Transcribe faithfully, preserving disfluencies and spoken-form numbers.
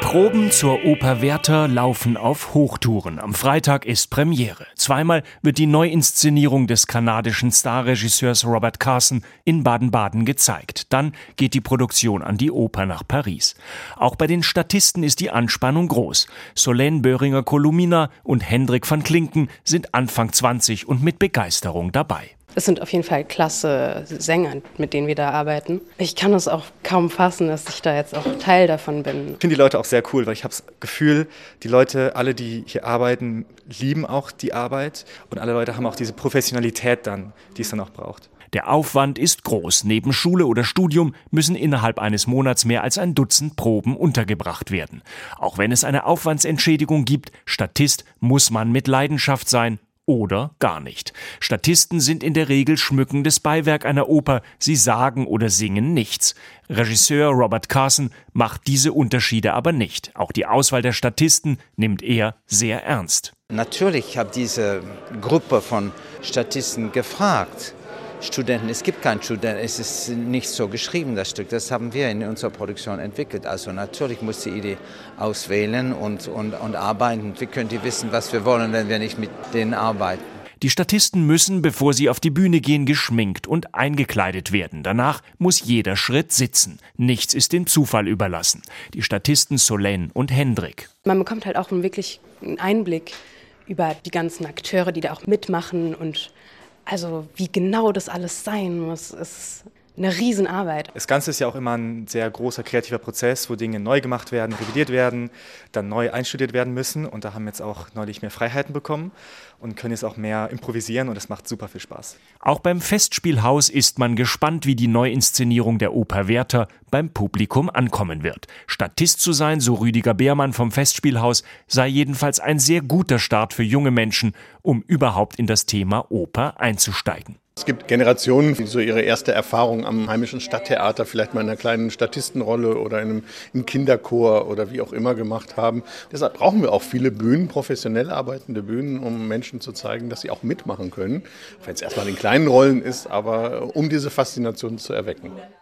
Proben zur Oper Werther laufen auf Hochtouren. Am Freitag ist Premiere. Zweimal wird die Neuinszenierung des kanadischen Starregisseurs Robert Carson in Baden-Baden gezeigt. Dann geht die Produktion an die Oper nach Paris. Auch bei den Statisten ist die Anspannung groß. Solène Böhringer-Kolumina und Hendrik van Klinken sind Anfang zwanzig und mit Begeisterung dabei. Es sind auf jeden Fall klasse Sänger, mit denen wir da arbeiten. Ich kann es auch kaum fassen, dass ich da jetzt auch Teil davon bin. Ich finde die Leute auch sehr cool, weil ich habe das Gefühl, die Leute, alle, die hier arbeiten, lieben auch die Arbeit und alle Leute haben auch diese Professionalität dann, die es dann auch braucht. Der Aufwand ist groß. Neben Schule oder Studium müssen innerhalb eines Monats mehr als ein Dutzend Proben untergebracht werden. Auch wenn es eine Aufwandsentschädigung gibt, Statist muss man mit Leidenschaft sein. Oder gar nicht. Statisten sind in der Regel schmückendes Beiwerk einer Oper, sie sagen oder singen nichts. Regisseur Robert Carson macht diese Unterschiede aber nicht. Auch die Auswahl der Statisten nimmt er sehr ernst. Natürlich habe diese Gruppe von Statisten gefragt. Studenten, es gibt keinen Studenten, es ist nicht so geschrieben, das Stück. Das haben wir in unserer Produktion entwickelt. Also natürlich muss die Idee auswählen und, und, und arbeiten. Wir können die wissen, was wir wollen, wenn wir nicht mit denen arbeiten. Die Statisten müssen, bevor sie auf die Bühne gehen, geschminkt und eingekleidet werden. Danach muss jeder Schritt sitzen. Nichts ist dem Zufall überlassen. Die Statisten Solène und Hendrik. Man bekommt halt auch einen wirklich einen Einblick über die ganzen Akteure, die da auch mitmachen und also wie genau das alles sein muss, ist eine Riesenarbeit. Das Ganze ist ja auch immer ein sehr großer kreativer Prozess, wo Dinge neu gemacht werden, revidiert werden, dann neu einstudiert werden müssen. Und da haben wir jetzt auch neulich mehr Freiheiten bekommen und können jetzt auch mehr improvisieren und das macht super viel Spaß. Auch beim Festspielhaus ist man gespannt, wie die Neuinszenierung der Oper Werther beim Publikum ankommen wird. Statist zu sein, so Rüdiger Beermann vom Festspielhaus, sei jedenfalls ein sehr guter Start für junge Menschen, um überhaupt in das Thema Oper einzusteigen. Es gibt Generationen, die so ihre erste Erfahrung am heimischen Stadttheater vielleicht mal in einer kleinen Statistenrolle oder in einem, im Kinderchor oder wie auch immer gemacht haben. Deshalb brauchen wir auch viele Bühnen, professionell arbeitende Bühnen, um Menschen zu zeigen, dass sie auch mitmachen können. Wenn es erstmal in kleinen Rollen ist, aber um diese Faszination zu erwecken.